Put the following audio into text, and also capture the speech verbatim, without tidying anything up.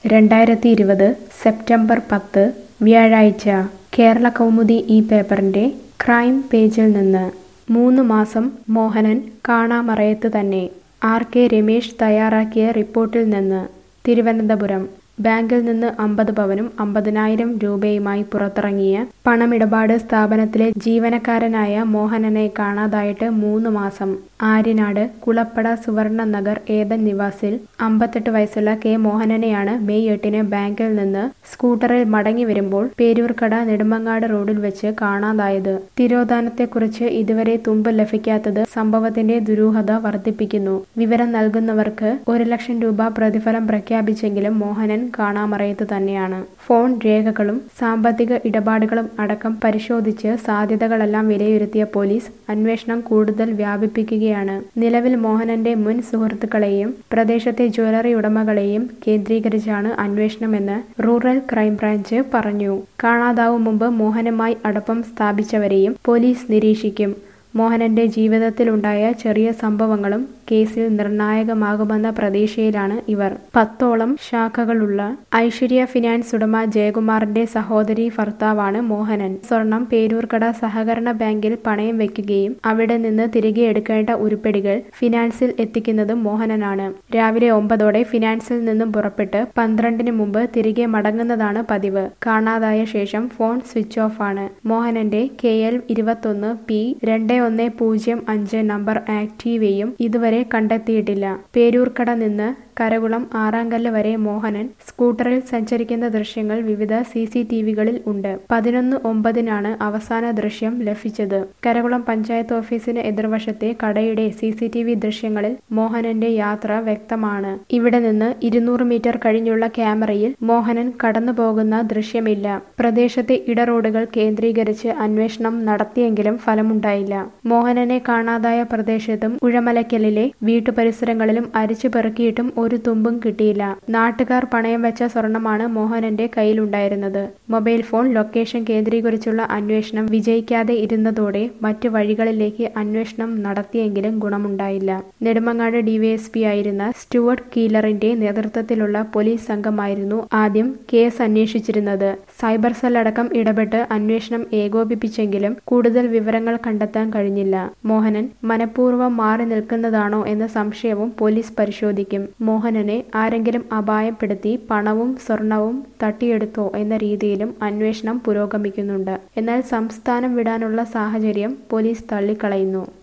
രണ്ടായിരത്തി ഇരുപത് സെപ്റ്റംബർ പത്ത് വ്യാഴാഴ്ച കേരള കൗമുദി ഈ പേപ്പറിന്റെ ക്രൈം പേജിൽ നിന്ന് മൂന്ന് മാസം മോഹനൻ കാണാമറയത്ത് തന്നെ. ആർ കെ രമേശ് തയ്യാറാക്കിയ റിപ്പോർട്ടിൽ നിന്ന്. തിരുവനന്തപുരം ബാങ്കിൽ നിന്ന് അമ്പത് പവനും അമ്പതിനായിരം രൂപയുമായി പുറത്തിറങ്ങിയ പണമിടപാട് സ്ഥാപനത്തിലെ ജീവനക്കാരനായ മോഹനനെ കാണാതായിട്ട് മൂന്ന് മാസം. ആര്യനാട് കുളപ്പട സുവർണ നഗർ ഏതൻ നിവാസിൽ അമ്പത്തെട്ട് വയസ്സുള്ള കെ മോഹനനെയാണ് മെയ് എട്ടിന് ബാങ്കിൽ നിന്ന് സ്കൂട്ടറിൽ മടങ്ങി വരുമ്പോൾ പേരൂർക്കട നെടുമങ്ങാട് റോഡിൽ വെച്ച് കാണാതായത്. തിരോധാനത്തെക്കുറിച്ച് ഇതുവരെ തുമ്പ് ലഭിക്കാത്തത് സംഭവത്തിന്റെ ദുരൂഹത വർദ്ധിപ്പിക്കുന്നു. വിവരം നൽകുന്നവർക്ക് ഒരു ലക്ഷം രൂപ പ്രതിഫലം പ്രഖ്യാപിച്ചെങ്കിലും മോഹനൻ കാണാമറയത്ത് തന്നെയാണ്. ഫോൺ രേഖകളും സാമ്പത്തിക ഇടപാടുകളും അടക്കം പരിശോധിച്ച് സാധ്യതകളെല്ലാം വിലയിരുത്തിയ പോലീസ് അന്വേഷണം കൂടുതൽ വ്യാപിപ്പിക്കുകയാണ്. നിലവിൽ മോഹനന്റെ മുൻ സുഹൃത്തുക്കളെയും പ്രദേശത്തെ ജ്വല്ലറി ഉടമകളെയും കേന്ദ്രീകരിച്ചാണ് അന്വേഷണമെന്ന് റൂറൽ ക്രൈംബ്രാഞ്ച് പറഞ്ഞു. കാണാതാവും മുമ്പ് മോഹനുമായി അടുപ്പം സ്ഥാപിച്ചവരെയും പോലീസ് നിരീക്ഷിക്കും. മോഹനന്റെ ജീവിതത്തിലുണ്ടായ ചെറിയ സംഭവങ്ങളും കേസിൽ നിർണായകമാകുമെന്ന പ്രതീക്ഷയിലാണ് ഇവർ. പത്തോളം ശാഖകളുള്ള ഐശ്വര്യ ഫിനാൻസ് ഉടമ ജയകുമാറിന്റെ സഹോദരി ഭർത്താവാണ് മോഹനൻ. സ്വർണം പേരൂർക്കട സഹകരണ ബാങ്കിൽ പണയം വെക്കുകയും അവിടെ നിന്ന് തിരികെ എടുക്കേണ്ട ഉരുപ്പടികൾ ഫിനാൻസിൽ എത്തിക്കുന്നതും മോഹനനാണ്. രാവിലെ ഒമ്പതോടെ ഫിനാൻസിൽ നിന്നും പുറപ്പെട്ട് പന്ത്രണ്ടിന് മുമ്പ് തിരികെ മടങ്ങുന്നതാണ് പതിവ്. കാണാതായ ശേഷം ഫോൺ സ്വിച്ച് ഓഫ് ആണ്. മോഹനന്റെ കെ എൽ ഇരുപത്തൊന്ന് പി രണ്ട് ഒന്ന് പൂജ്യം അഞ്ച് നമ്പർ ആക്റ്റീവയും ഇതുവരെ കണ്ടെത്തിയിട്ടില്ല. പേരൂർക്കട നിന്ന് കരകുളം ആറാങ്കല്ല് വരെ മോഹനൻ സ്കൂട്ടറിൽ സഞ്ചരിക്കുന്ന ദൃശ്യങ്ങൾ വിവിധ സി സി ടി വികളിൽ ഉണ്ട്. പതിനൊന്ന് ഒമ്പതിനാണ് അവസാന ദൃശ്യം ലഭിച്ചത്. കരകുളം പഞ്ചായത്ത് ഓഫീസിന് എതിർവശത്തെ കടയുടെ സി സി ടി വി ദൃശ്യങ്ങളിൽ മോഹനന്റെ യാത്ര വ്യക്തമാണ്. ഇവിടെ നിന്ന് ഇരുന്നൂറ് മീറ്റർ കഴിഞ്ഞുള്ള ക്യാമറയിൽ മോഹനൻ കടന്നു പോകുന്ന ദൃശ്യമില്ല. പ്രദേശത്തെ ഇടറോഡുകൾ കേന്ദ്രീകരിച്ച് അന്വേഷണം നടത്തിയെങ്കിലും ഫലമുണ്ടായില്ല. മോഹനനെ കാണാതായ പ്രദേശത്തും ഉഴമലക്കലിലെ വീട്ടുപരിസരങ്ങളിലും അരിച്ചു പെറുക്കിയിട്ടും ഒരു തുമ്പും കിട്ടിയില്ല. നാട്ടുകാർ പണയം വെച്ച സ്വർണമാണ് മോഹനന്റെ കയ്യിലുണ്ടായിരുന്നത്. മൊബൈൽ ഫോൺ ലൊക്കേഷൻ കേന്ദ്രീകരിച്ചുള്ള അന്വേഷണം വിജയിക്കാതെ ഇരുന്നതോടെ മറ്റു വഴികളിലേക്ക് അന്വേഷണം നടത്തിയെങ്കിലും ഗുണമുണ്ടായില്ല. നെടുമങ്ങാട് ഡിവൈഎസ്പി ആയിരുന്ന സ്റ്റുവർട്ട് കീലറിന്റെ നേതൃത്വത്തിലുള്ള പോലീസ് സംഘമായിരുന്നു ആദ്യം കേസ് അന്വേഷിച്ചിരുന്നത്. സൈബർ സെൽ അടക്കം ഇടപെട്ട് അന്വേഷണം ഏകോപിപ്പിച്ചെങ്കിലും കൂടുതൽ വിവരങ്ങൾ കണ്ടെത്താൻ കഴിഞ്ഞില്ല. മോഹനൻ മനഃപൂർവ്വം മാറി നിൽക്കുന്നതാണോ എന്ന സംശയവും പോലീസ് പരിശോധിക്കും. മോഹനനെ ആരെങ്കിലും അപായപ്പെടുത്തി പണവും സ്വർണവും തട്ടിയെടുത്തോ എന്ന രീതിയിലും അന്വേഷണം പുരോഗമിക്കുന്നുണ്ട്. എന്നാൽ സംസ്ഥാനം വിടാനുള്ള സാഹചര്യം പോലീസ് തള്ളിക്കളയുന്നു.